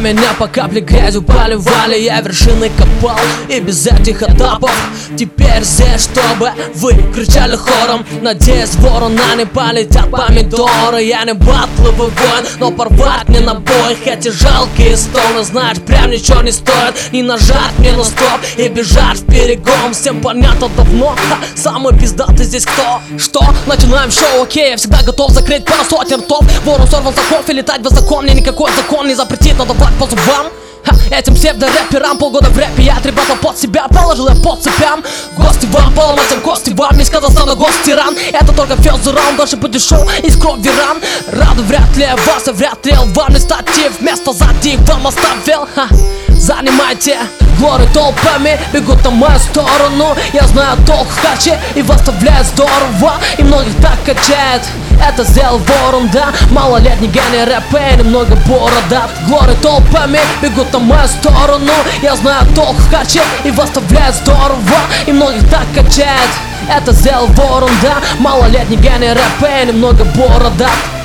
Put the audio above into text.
меня по капле грязью поливали, я вершины копал и без этих этапов. Теперь здесь, чтобы вы кричали хором, надеясь, ворона не полетят помидоры. Я не батловый воин, но порвать мне на боях эти жалкие стоны, знаешь, прям ничего не стоит. Не нажать мне на стоп и бежать вперегом. Всем понятно давно, самый пиздатый здесь кто? Что? Начинаем шоу, окей, я всегда готов закрыть пару сотен ртов. Ворон сорвал заков и летать без закон, мне никакой закон не запретит надавать по зубам. Этим псевдо-рэперам полгода в рэпе я отребатал под себя, положил я по цепям. В гости вам, поломать им кости вам, из Казахстана гость-тиран. Это только фёзу раунд, даже по дешёву из крови ран. Раду вряд ли вас, и вряд ли вам не статьи вместо сзади вам оставил. Занимайте горы толпами, бегут на мою сторону. Я знаю толк в каче и выставляет здорово, и многих так качает. Это сделал ворон, да, малолетний гений рэпа и немного бородат. Горы толпами бегут на мою сторону. Я знаю толк в каче и выставляет здорово, и многих так качает. Это сделал ворон, да, малолетний гений рэпа и немного бородат.